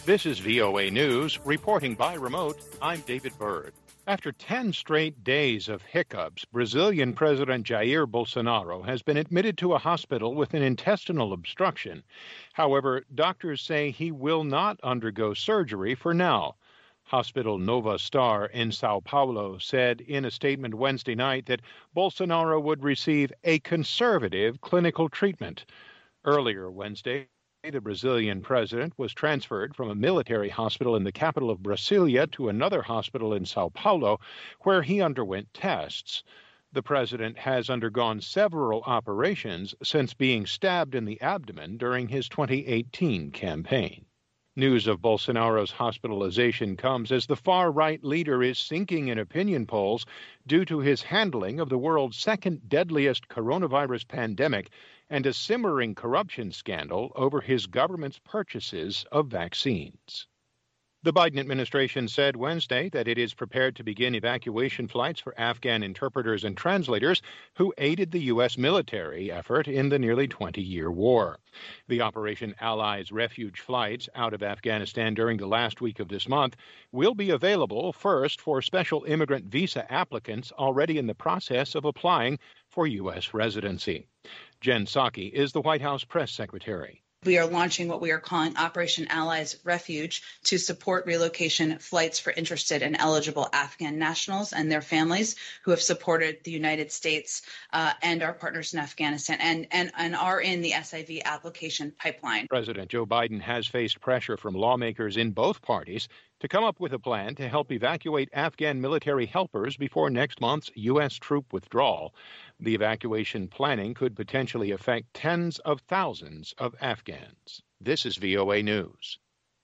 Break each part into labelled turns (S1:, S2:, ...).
S1: This is VOA News, reporting by remote. I'm David Byrd. After 10 straight days of hiccups, Brazilian President Jair Bolsonaro has been admitted to a hospital with an intestinal obstruction. However, doctors say he will not undergo surgery for now. Hospital Nova Star in Sao Paulo said in a statement Wednesday night that Bolsonaro would receive a conservative clinical treatment. Earlier Wednesday, the Brazilian president was transferred from a military hospital in the capital of Brasilia to another hospital in Sao Paulo, where he underwent tests. The president has undergone several operations since being stabbed in the abdomen during his 2018 campaign. News of Bolsonaro's hospitalization comes as the far-right leader is sinking in opinion polls due to his handling of the world's second deadliest coronavirus pandemic and a simmering corruption scandal over his government's purchases of vaccines. The Biden administration said Wednesday that it is prepared to begin evacuation flights for Afghan interpreters and translators who aided the U.S. military effort in the nearly 20-year war. The Operation Allies refuge flights out of Afghanistan during the last week of this month will be available first for special immigrant visa applicants already in the process of applying for U.S. residency. Jen Psaki is the White House press secretary.
S2: We are launching what we are calling Operation Allies Refuge to support relocation flights for interested and eligible Afghan nationals and their families who have supported the United States and our partners in Afghanistan and are in the SIV application pipeline.
S1: President Joe Biden has faced pressure from lawmakers in both parties to come up with a plan to help evacuate Afghan military helpers before next month's U.S. troop withdrawal. The evacuation planning could potentially affect tens of thousands of Afghans. This is VOA News.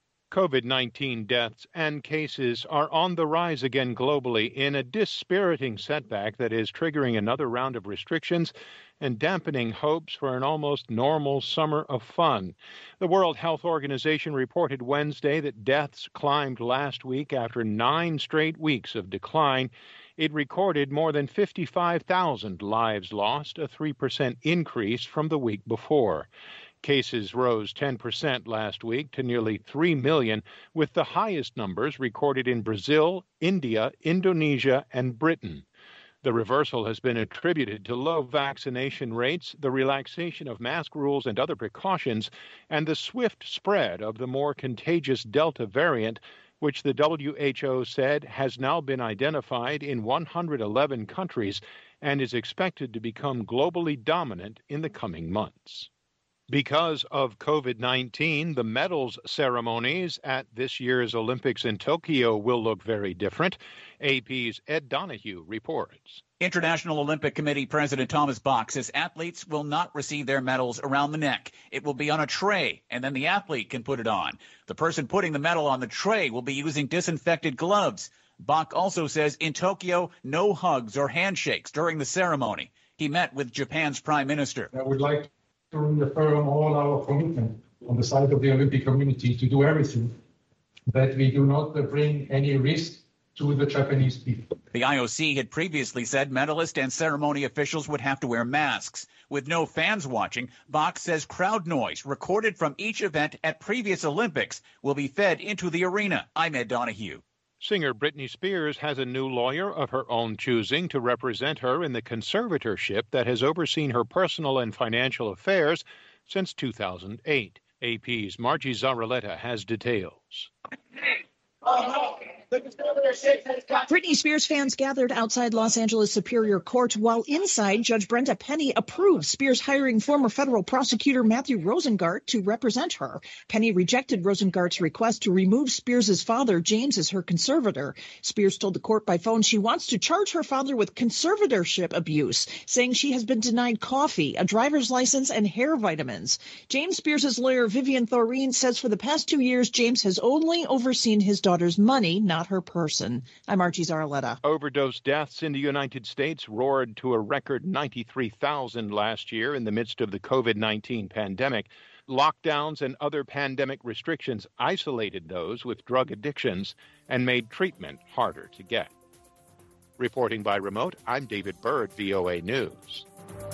S1: COVID-19 deaths and cases are on the rise again globally in a dispiriting setback that is triggering another round of restrictions and dampening hopes for an almost normal summer of fun. The World Health Organization reported Wednesday that deaths climbed last week after 9 straight weeks of decline. It recorded more than 55,000 lives lost, a 3% increase from the week before. Cases rose 10% last week to nearly 3 million, with the highest numbers recorded in Brazil, India, Indonesia, and Britain. The reversal has been attributed to low vaccination rates, the relaxation of mask rules and other precautions, and the swift spread of the more contagious Delta variant, which the WHO said has now been identified in 111 countries and is expected to become globally dominant in the coming months. Because of COVID-19, the medals ceremonies at this year's Olympics in Tokyo will look very different. AP's Ed Donahue reports.
S3: International Olympic Committee President Thomas Bach says athletes will not receive their medals around the neck. It will be on a tray, and then the athlete can put it on. The person putting the medal on the tray will be using disinfected gloves. Bach also says in Tokyo, no hugs or handshakes during the ceremony. He met with Japan's prime minister.
S4: I would like to reaffirm all our commitment on the side of the Olympic community to do everything that we do not bring any risk to the Japanese people.
S3: The IOC had previously said medalist and ceremony officials would have to wear masks. With no fans watching, Bach says crowd noise recorded from each event at previous Olympics will be fed into the arena. I'm Ed Donahue.
S1: Singer Britney Spears has a new lawyer of her own choosing to represent her in the conservatorship that has overseen her personal and financial affairs since 2008. AP's Margie Zarraletta has details.
S5: Britney Spears fans gathered outside Los Angeles Superior Court, while inside, Judge Brenda Penny approved Spears hiring former federal prosecutor Matthew Rosengart to represent her. Penny rejected Rosengart's request to remove Spears' father, James, as her conservator. Spears told the court by phone she wants to charge her father with conservatorship abuse, saying she has been denied coffee, a driver's license, and hair vitamins. James Spears' lawyer, Vivian Thoreen, says for the past 2 years, James has only overseen his daughter's money, not her person. I'm Archie Zarraletta.
S1: Overdose deaths in the United States roared to a record 93,000 last year in the midst of the COVID-19 pandemic. Lockdowns and other pandemic restrictions isolated those with drug addictions and made treatment harder to get. Reporting by remote, I'm David Byrd, VOA News.